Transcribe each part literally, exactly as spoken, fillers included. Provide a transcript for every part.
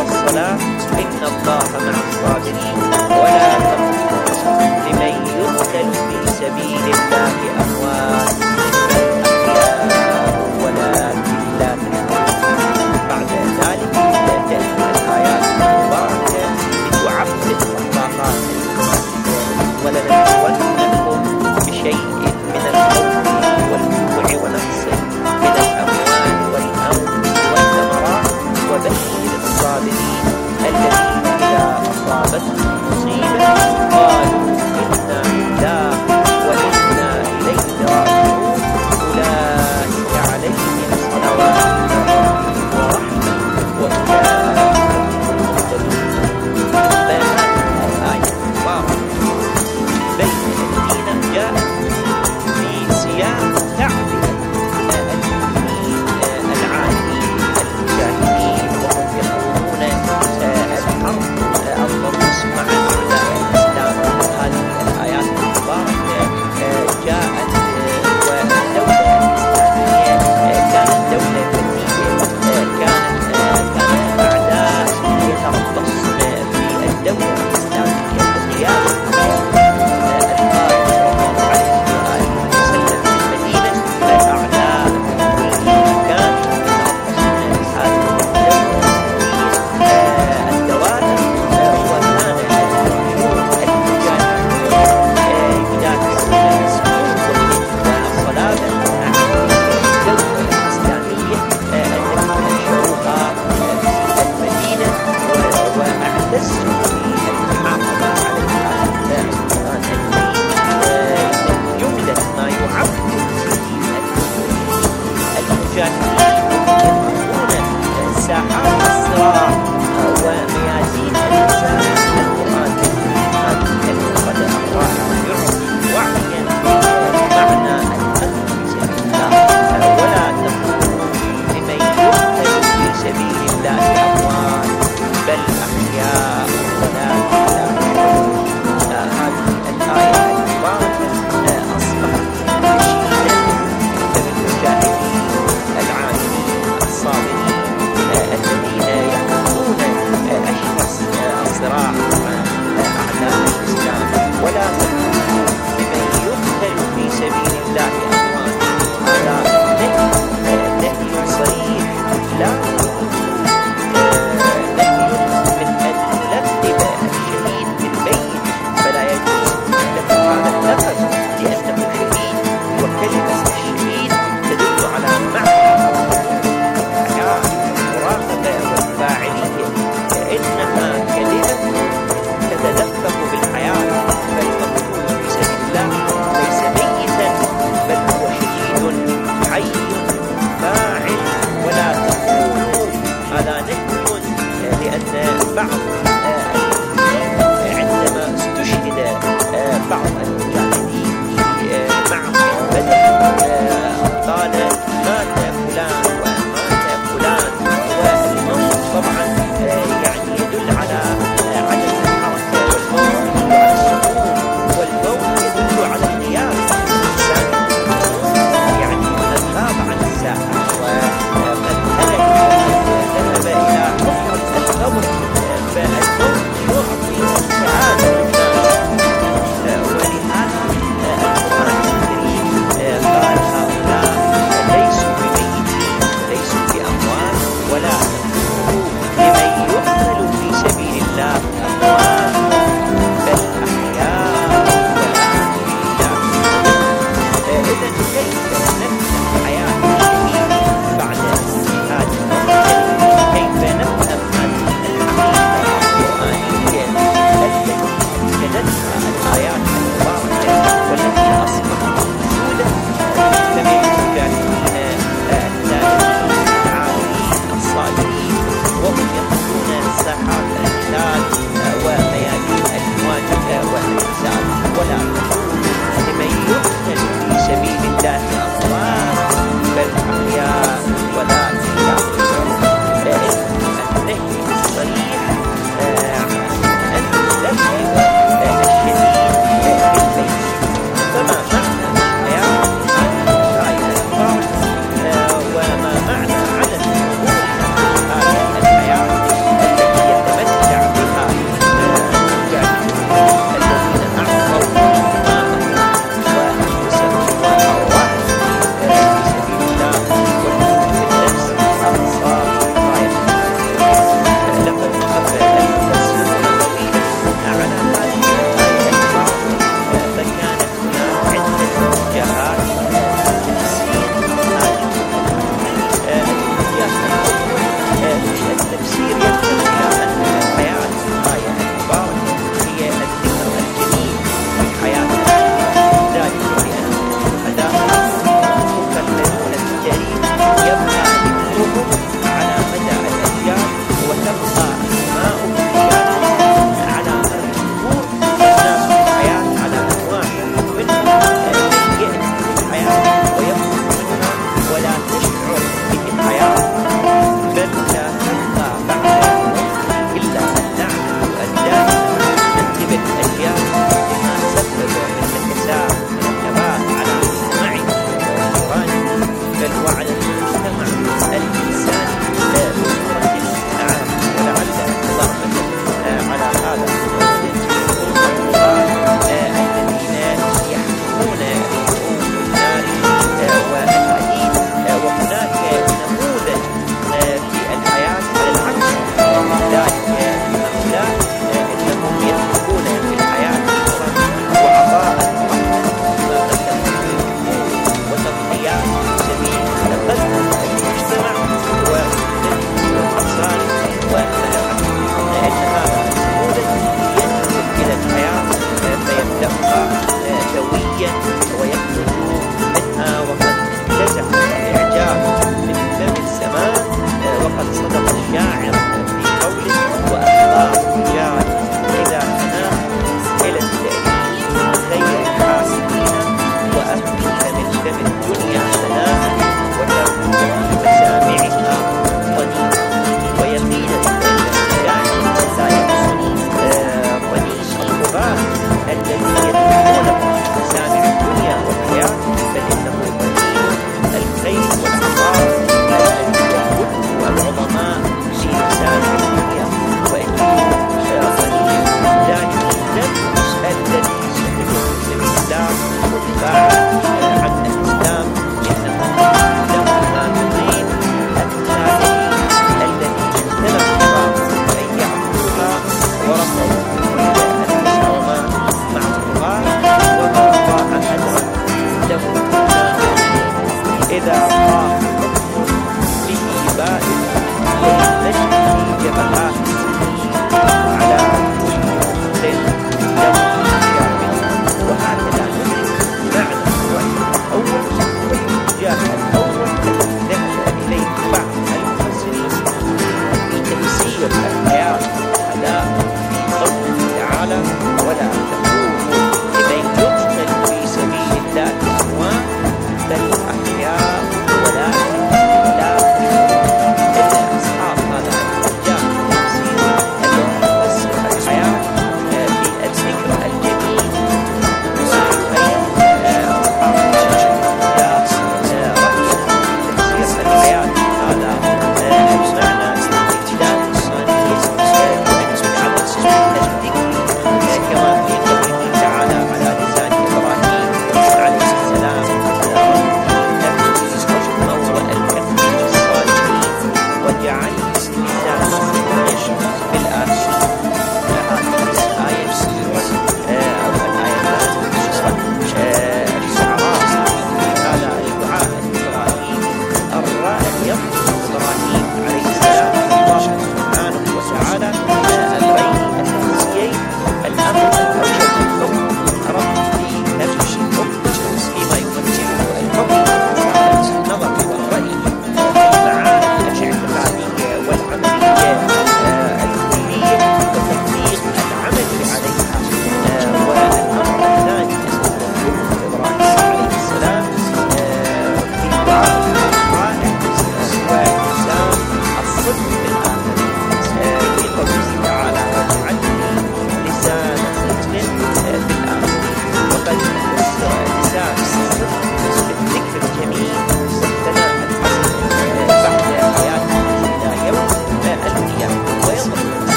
والصلاة إن الله مع الصابرين ولا تقتلوا لمن يقتل في سبيل الله أموات أحياء ولكن لا تشعرون. بعد ذلك تأتي الآيات المباركة لتعبد الطاقات ولنبلونكم بشيء من الخوف والجوع ونقص من الأموال والأنفس والثمرات وبشر الصابرين الذين إذا أصابتهم مصيبة قالوا إنا لله وإنا إليه راجعون أولئك عليهم صلوات من ربهم ورحمة وأولئك هم المهتدون. بيان الآية واضح بين الذين جاءت في سياق تعبير المؤمنين العاديين المجاهدين وهم يقومون الحرب الضروس مع أعداء الإسلام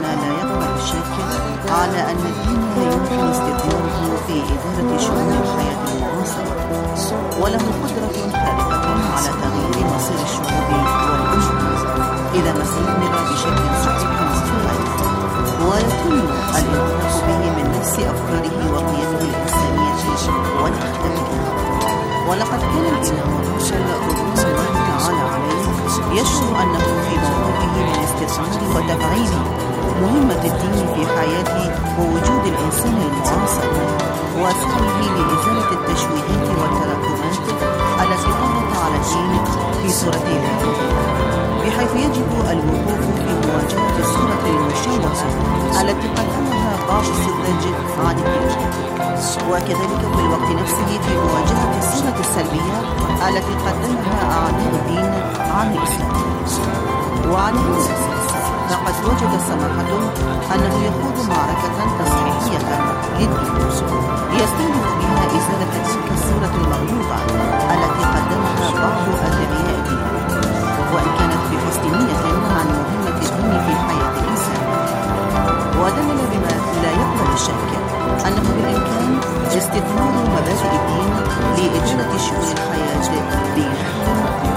لا يقبل الشك على أن الدين يمكن استثماره في إدارة شؤون الحياة المعاصرة، وله قدرة خارقة على تغيير مصير الشعوب والأمم إذا ما استثمر بشكل صحيح وفعال، ويتم الانطلاق به من نفس أفكاره وقيمه الإنسانية والأخلاقية. ولقد كان الإمام الراشد رضوان الله تعالى عليه يشعر أنه في موقفه من استثمار وتفعيل مهمة الدين في حياة ووجود الإنسان المعاصر، وسعيه لإزالة التشويهات والتراكمات التي طغت على الدين في صورة الهدف، بحيث يجب الوقوف في مواجهة الصورة المشوهة التي قدمها بعض السذج عن الدين، وكذلك في الوقت نفسه في مواجهة الصورة السلبية التي قدمها أعداء الدين عن الإسلام. وعلى هذا الأساس فقد وجد سماحته أنه يخوض معركة تصحيحية للدين يستهدف بها إزالة تلك الصورة المغلوطة التي قدمها بعض أدعياء الدين، وإن كانت بحسن نية عن مهمة الدين في حياة الإنسان. ودلل بما لا يقبل الشك أنه بالإمكان استثمار مبادئ الدين لإدارة شؤون الحياة بنحو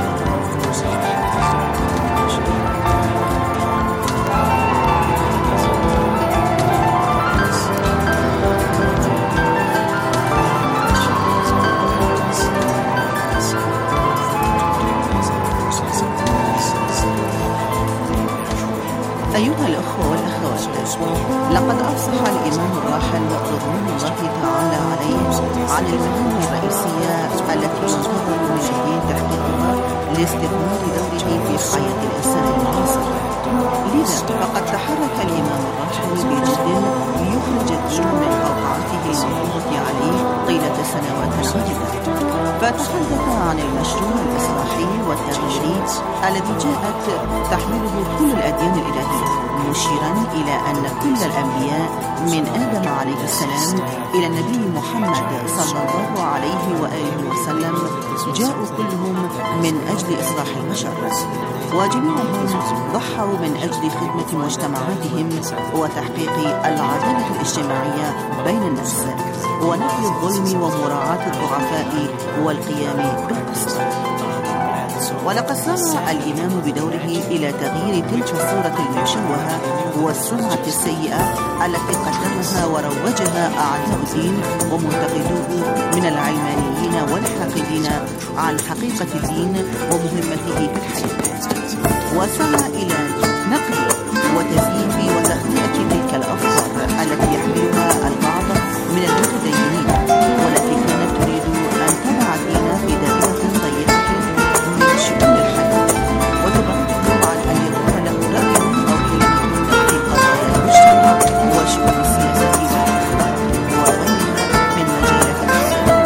أيها الأخوة والأخوات، لقد أفصح الإمام الراحل رضوان الله تعالى عليه عن المهام الرئيسية التي ينتظر من الدين تحقيقها لاستثمار دوره في حياة الإنسان المعاصر. لذا فقد تحرك الإمام الراحل بجد ليخرج الدين من قوقعته المفروضة عليه طيلة سنوات عديدة، فتحدث عن المشروع الإصلاحي والتغييري الذي جاءت تحمله كل الأديان الإلهية، مشيرا إلى أن كل الأنبياء من آدم عليه السلام إلى النبي محمد صلى الله عليه وآله وسلم جاءوا كلهم من أجل إصلاح البشر، وجميعهم ضحوا من أجل خدمة مجتمعاتهم وتحقيق العدالة الاجتماعية بين الناس ونفي الظلم ومراعاة الضعفاء والقيام بالقسط. ولقد سعى الإمام بدوره إلى تغيير تلك الصورة المشوهة والسمعة السيئة التي قدمها وروجها أعداء الدين ومنتقدوه من العلمانيين والحاقدين عن حقيقة الدين ومهمته في الحياة، وسعى إلى نقل وتزييف وتخلية تلك الأفكار التي يحملها البعض من المتدينين والتي كانت تريد أن تضع الدين في دائرة ضيقة من شؤون الحياة وتبعدهم عن أن يكون له رأي أو كلمة في قضايا المجتمع وشؤون السياسة والأخلاق وغيرها من مجالات الحياة.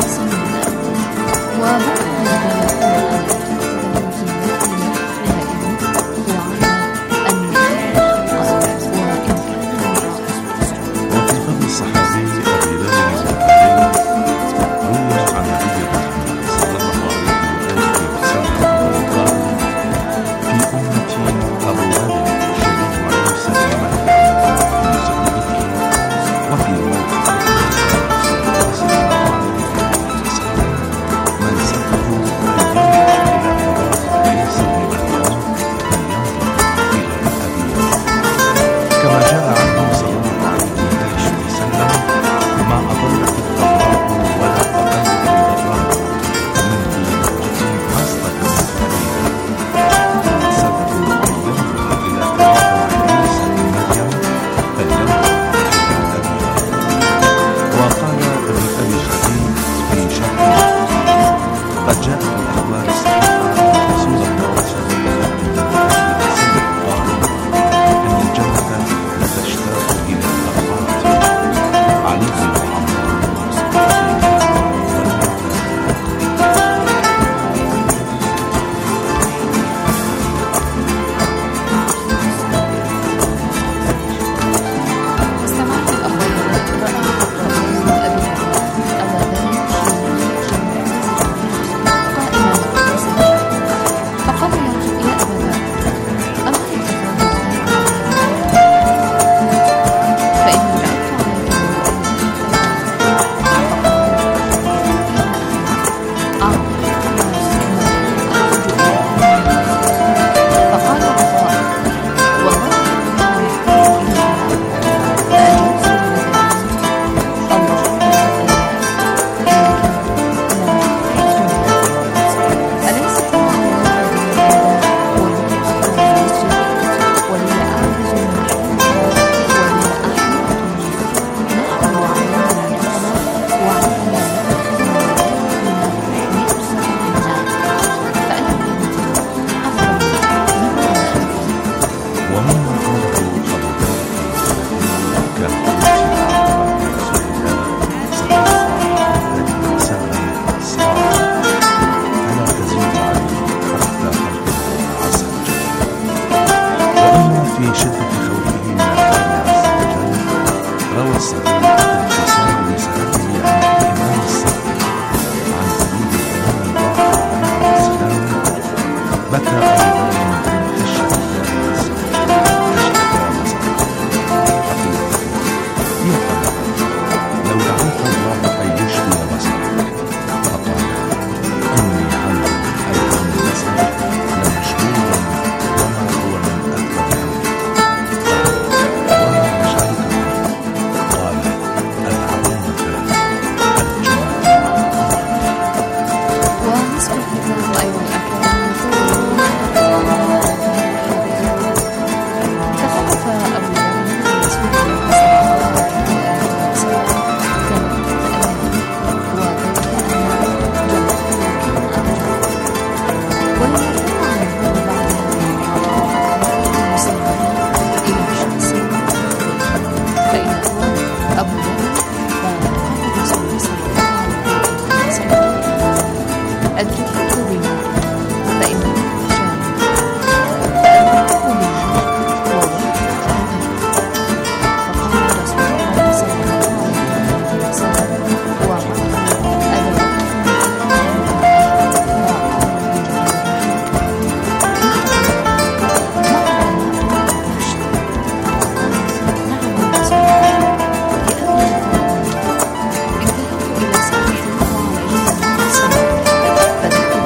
بدأت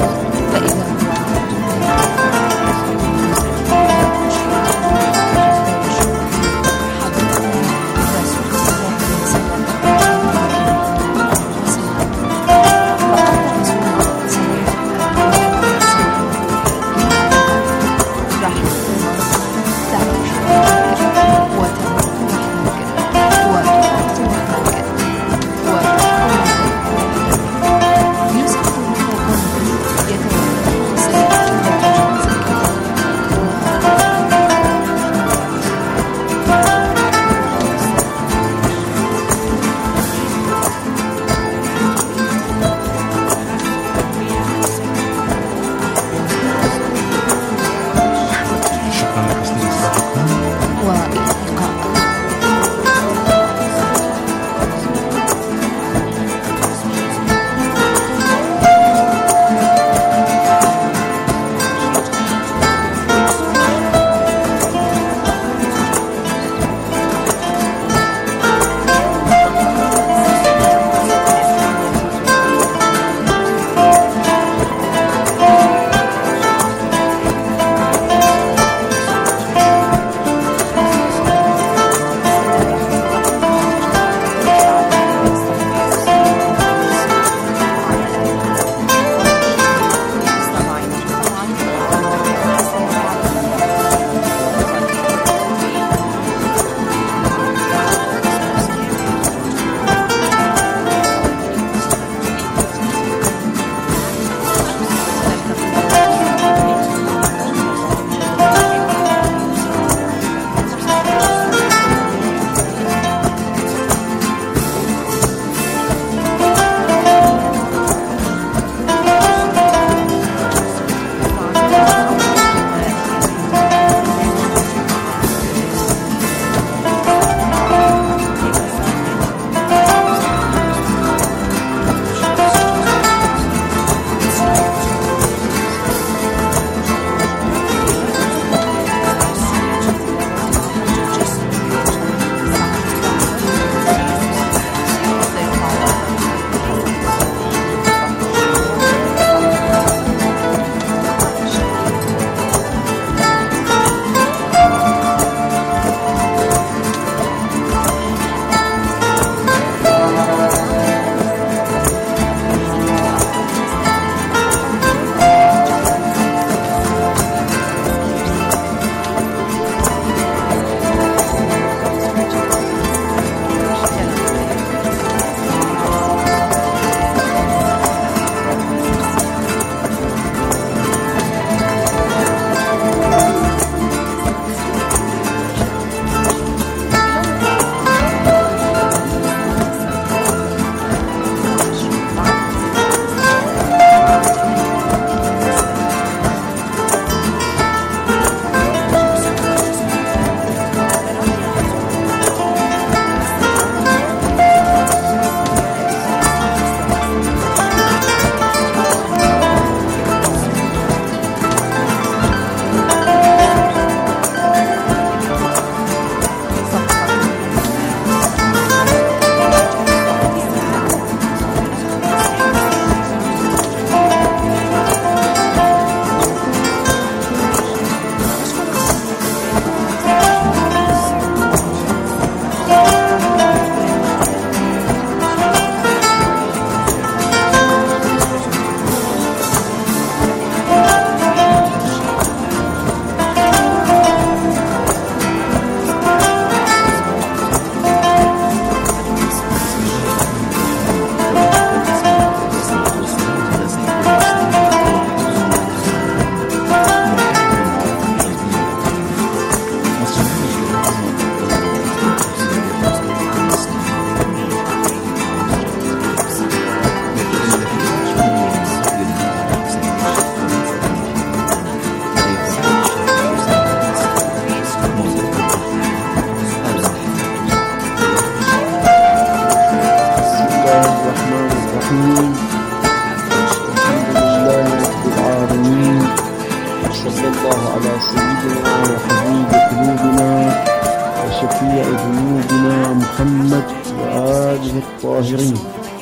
الله على سيدنا وحبيب قلوبنا وشفيع ذنوبنا محمد وآله الطاهرين.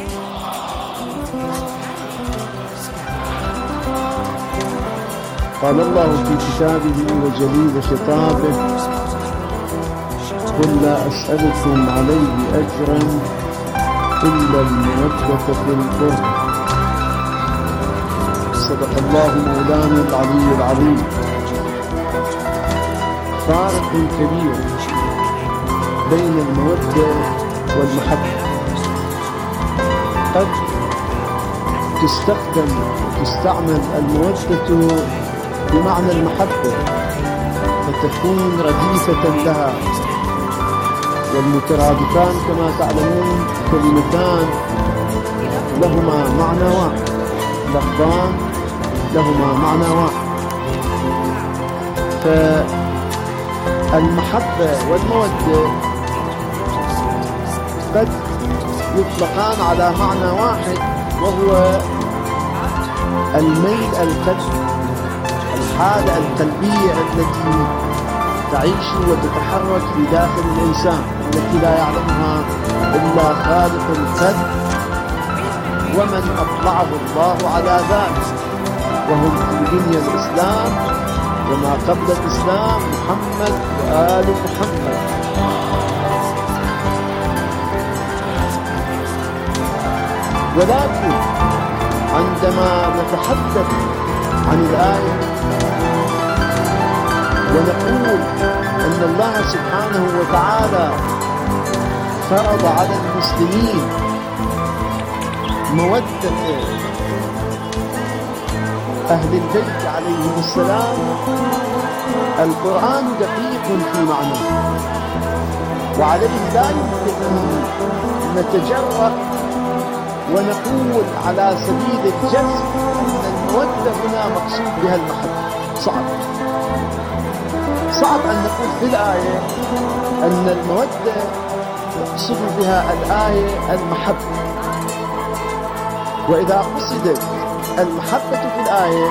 قال الله في كتابه وجليل خطابه: قل لا أسألكم عليه أجرا إلا المودة في القرب. صدق الله مولانا العلي العظيم. فارق كبير بين المودة والمحبة. قد تستخدم تستعمل المودة بمعنى المحبة فتكون رديفة لها، والمترادفان كما تعلمون كلمتان لهما معنى واحد، لفظان لهما معنى واحد. فالمحبة والمودة قد يطلقان على معنى واحد، وهو الميل القلبي، الحالة القلبية التي تعيش وتتحرك في داخل الإنسان، التي لا يعلمها إلا خالق القلب ومن أطلعه الله على ذلك، وهم في دنيا الإسلام وما قبل الإسلام محمد وآل محمد. ولكن عندما نتحدث عن الآية ونقول أن الله سبحانه وتعالى فرض على المسلمين مودة أهل البيت عليهم السلام، القرآن دقيق في معناه، وعليه لا يمكن أن نتجرأ ونقول على سبيل الجزم أن المودة هنا مقصود بها المحبة. صعب صعب أن نقول في الآية أن المودة تقصد بها الآية المحبة. وإذا قصدت المحبة في الآية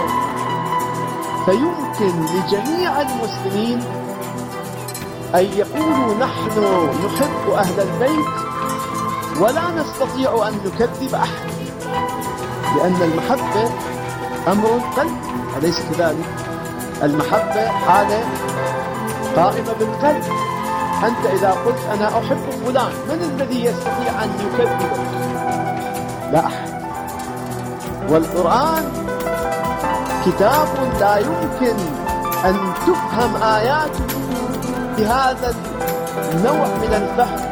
فيمكن لجميع المسلمين أن يقولوا نحن نحب أهل البيت ولا نستطيع أن نكذب أحد، لأن المحبة أمر قلبي، أليس كذلك؟ المحبة حالة قائمة بالقلب. أنت إذا قلت أنا أحب فلان، من الذي يستطيع أن يكذبك؟ لا أحد. والقرآن كتاب لا يمكن أن تفهم آياته بهذا النوع من الفهم،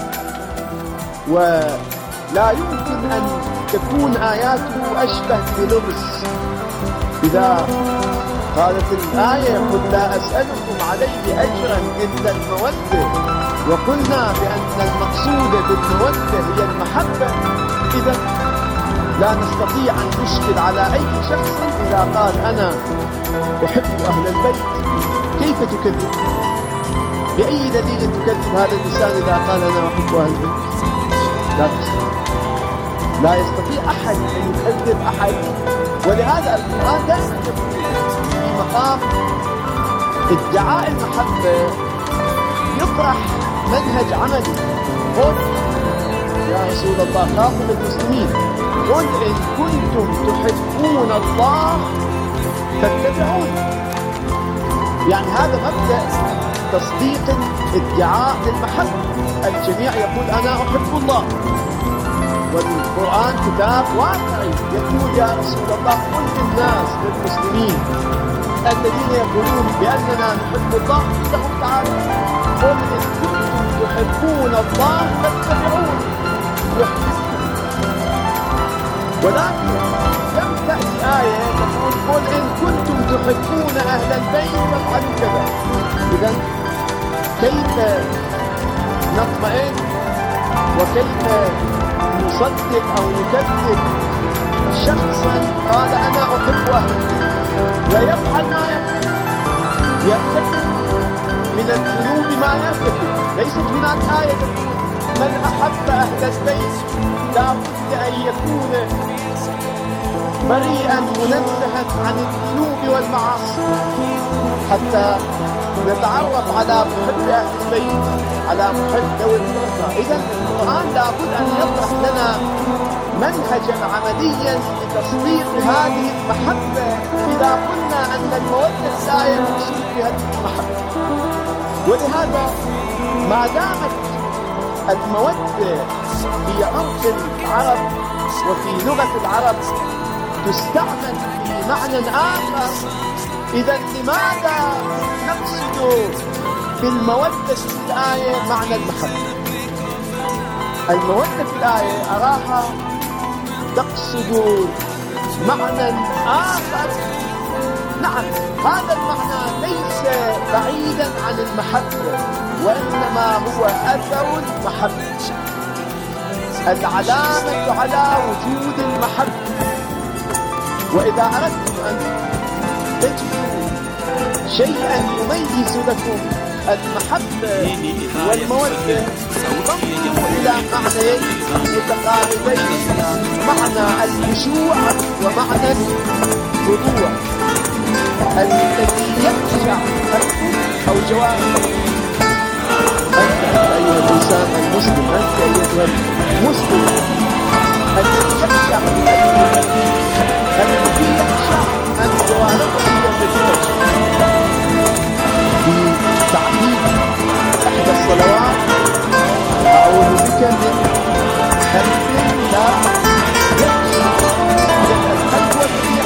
ولا يمكن أن تكون آياته أشبه بلغز. إذا قالت الآية قل لا أسألكم عليه أجرا إلا المودة، وقلنا بأن المقصود بالمودة هي المحبة، إذا لا نستطيع أن نشكل على أي شخص إذا قال أنا أحب أهل البيت. كيف تكذب؟ بأي دليل تكذب هذا الإنسان إذا قال أنا أحب أهل البيت؟ لا تستطيع، لا يستطيع أحد أن يكذب أحد. ولهذا القرآن دائما في مقام ادعاء المحبة يطرح منهج عملي. قل يا رسول الله خاطب المسلمين، قل إن كنتم تحبون الله فاتبعون. يعني هذا مبدأ تصديق ادعاء للمحبة. الجميع يقول أنا أحب الله، والقرآن كتاب واقعي يقول يا رسول الله قل للناس للمسلمين الذين يقولون بأننا نحب الله لهم تعالى قل إن كنتم تحبون الله فاتبعون يحببكم. ولكن لم تأتي آية تقول قل إن كنتم تحبون أهل البيت فافعلوا كذا. إذن كيف نطمئن وكيف نصدق أو نكذب شخصا قال أنا أحب أهل البيت ويفعل ما يفعل، يرتكب من الذنوب ما يرتكب؟ ليست هناك آية تقول من أحب أهل البيت لا بد أن يكون بريئا منزها عن الذنوب والمعاصي، حتى نتعرف على محب أهل البيت، على محب ذوي القربى. إذا القرآن لابد أن يطرح لنا منهجا عمليا لتصديق هذه المحبة، إذا قلنا أن المودة لا يقصد بها المحبة. ولهذا ما دامت المودة في عرف العرب وفي لغة العرب تستعمل في معنى آخر، إذا لماذا نقصد بالمودة في الآية معنى المحبة؟ المودة في الآية أراها تقصد معنى آخر. نعم، هذا المعنى ليس بعيدا عن المحبة، وإنما هو أثر المحبة، العلامة على وجود المحبة. وإذا أردتم أن تجدوا شيئا يميز لكم المحبة والمودة فانظروا إلى معنيين متقاربين، معنى الخشوع ومعنى الخضوع. الذي يخشع أو جوارحه، أنت أيها الإنسان المسلم، أنت أيها المسلم الذي يخشع، الذي يخشع أن جوارحه تتفجر. في تعليم إحدى الصلوات: أعوذ بك من قلب لا يخشع، القلب والذي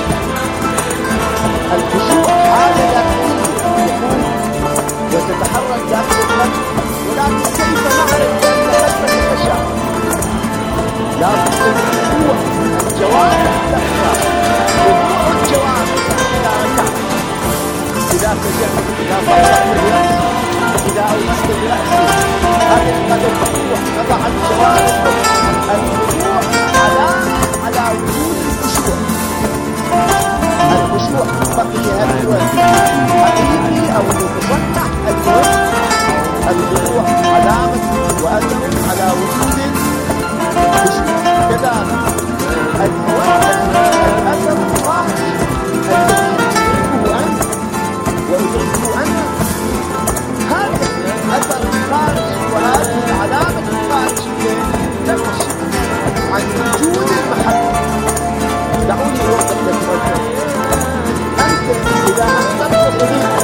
الخشوع حالة داخلية يكون وتتحرك داخل القلب، ولكن كيف نعرف أن قلبك يخشع؟ لا بد من خضوع الجوارح تخشع، خضوع الجوارح إذا ركعت، إذا سجدت، إذا فرجت الرأس، إذا أومست الرأس، هذا القلب خضوع، نضع الجوارح. الخضوع علامة على وجود الخشوع. الخشوع بقي هل هو حقيقي أو متصنع؟ المهم الخضوع علامة وأثر على وجود الخشوع. كذلك المودة الأثر الخارج الذي تدركه أنت وأدركه أنا، هذا الأثر الخارج وهذه العلامة الخارجية تكشف عن وجود المحبة. دعوني أوضح لكم. أنت إذا أحببت صديقك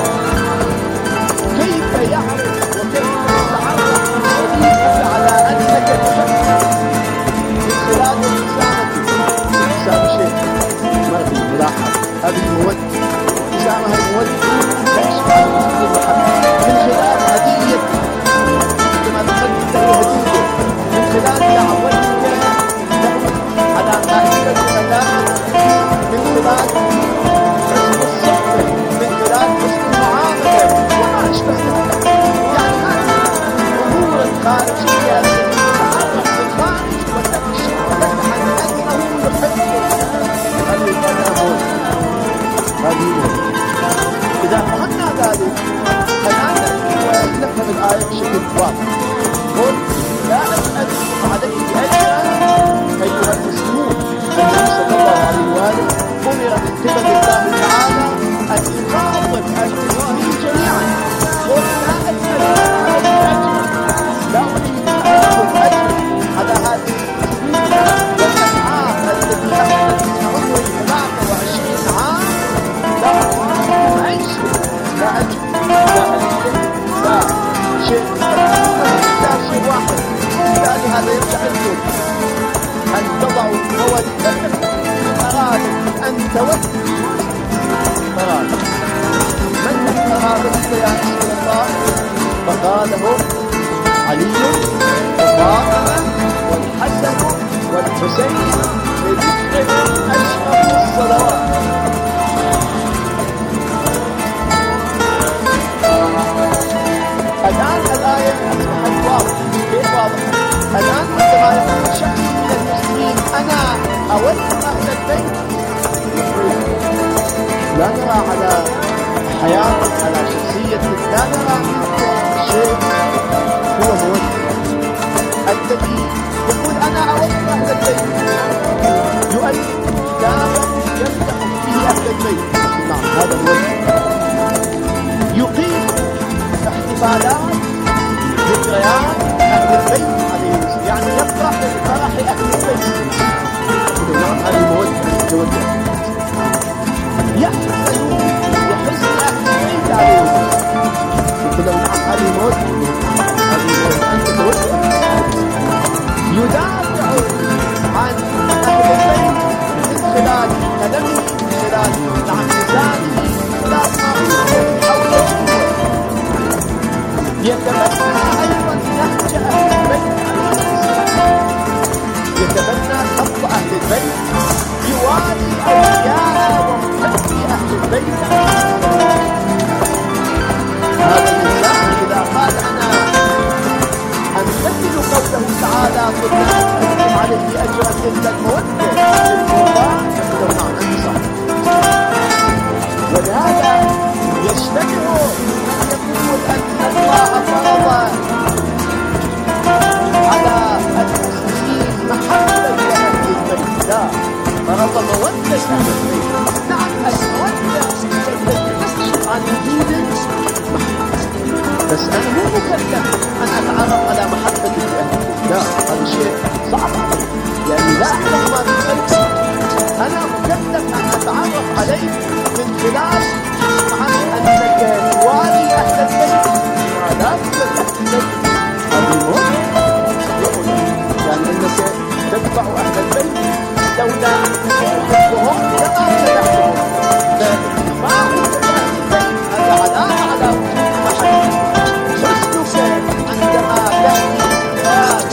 كيف يعرف وكيف يتعرف صديقك على أنك تحبه؟ من خلال ابتسامته. ابتسامة شيء مرضي ملاحظ، هذه المودة، ابتسامة المودة تكشف عن وجود المحبة. من خلال هدية، كما تقدم له هدية، من خلال دعوتك على مائدة الغداء، من خلال حسن الصحبة، من خلال حسن المعاملة وما أشبه ذلك. يعني هذه الأمور الخارجية التي تتعرف بالخارج وتكشف لك عن أنه يحبك. هذه الأمور، هذه إذا فهمنا ذلك الآن نفهم الآية بشكل واضح. قل لا أسألكم عليه أجرا أيها المسلمون. النبي صلى الله عليه وآله أمر من قبل الله تعالى أن يخاطب المسلمين جميعا. قل لا أسألكم عليه أجرا، لا أريد منكم أجرا على هذه السنين والأفعال التي أخذت من عمري ثلاثة وعشرين عام. لا أريد منكم عيش، لا أجر، لا أجر، لا شيء، لا شيء واحد. لهذا يرجع لكم أن تضعوا مودتكم بإرادة أن تودوا إرادة. من هي إرادتك يا رسول الله؟ فقال هم علي وفاطمة والحسن والحسين لذكرهم أشرف الصلوات. الآن الآية أصبحت واضحة. كيف واضحة؟ الآن عندما يقول شخص من المسلمين أنا أود أهل البيت، لا نرى على حياتك، على شخصيتك، لا نرى شيء هو مودة. الذي يقول أنا أود أهل البيت يؤلف كتابا هذا الوجه يقيم احتفالات ذكريات أهل البيت عليهم السلام، يعني يفرح بفرح أهل البيت. نعم هذه المودة المتوجهة، يحزن بحزن أهل البيت عليهم السلام. نعم هذه المودة، هذه المودة المتوجهة. يدافع عن أهل البيت من خلال كلامه، من خلال نعم لسانه، من خلال ما حوله. يتبنى أيضا نهج أهل البيت عليه السلام، يتبنى خط أهل البيت، يوالي أولياء ومحبي أهل البيت عليه السلام. هذا الإنسان إذا قال أنا أمتثل قوله تعالى قل لا أسألكم عليه أجرا إلا المودة للقربى، يقول نعم أنت صح. ولهذا يجتمع يقول أن الله فرض على المسلمين محبة أهل البيت، لا فرض مودة أهل البيت. نعم المودة تنشئ عن وجود محبة، بس أنا مو مكلف أن أتعرف على محبة أهل البيت، لا هذا شيء صعب يعني لا أعلم ما في قلبي. أنا مكلف أن أتعرف عليه من خلال عن أنك توالي أهل البيت ولا تولي أهل البيت. هذه مهمة يعني أنك تتبع أهل البيت لولا تحبهم لما تدعهم. فاتباعك لأهل البيت هذا علامة على وجود محبة. حسنك عندما تأتي حياتهم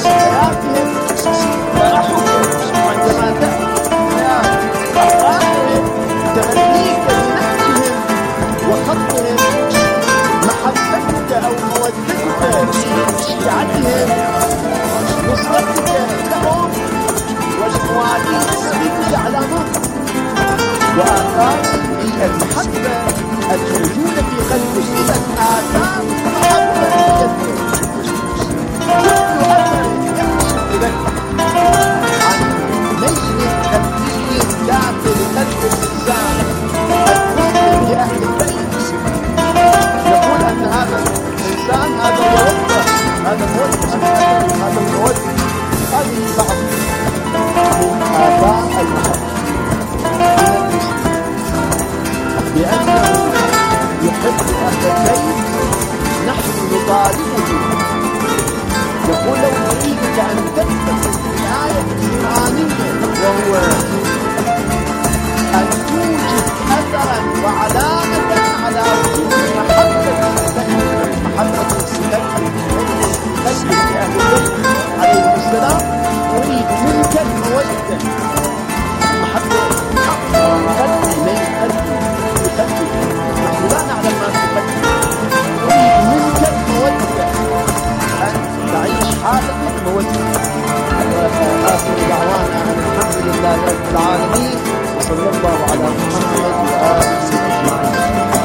فرحهم، عندما تأتي أفراحهم تغنيك بنهجهم وخطهم، محبتك أو مودتك لشيعتهم، نصرتك لهم ومواليتك على نور وآثار المحبة الموجودة في قلبك. إذا آثار المحبة كل أثر يكشف لك عن ميل قلبي داخل قلب الإنسان المؤمن لأهل البيت، يقول أن هذا الإنسان هذا يوفى، هذا موجه، هذا موجه. هذه بعض من آثار المحبة لأنه يحب أهل البيت. نحن نطالبه، نقول لو أريدك أن تتخذ الآية القرآنية وهو أن توجد أثرا وعلامة على وجود محبة محبة السلام قلب لأهل البيت عليهم السلام. أريد منك المودة، محبة قلبي من قلبي بقلبي، نحن لا نعلم ما في قلبي. أريد منك المودة أن تعيش حالة المودة. وآخر دعوانا أن الحمد لله رب العالمين، وصلى الله على محمد وآله وصحبه أجمعين.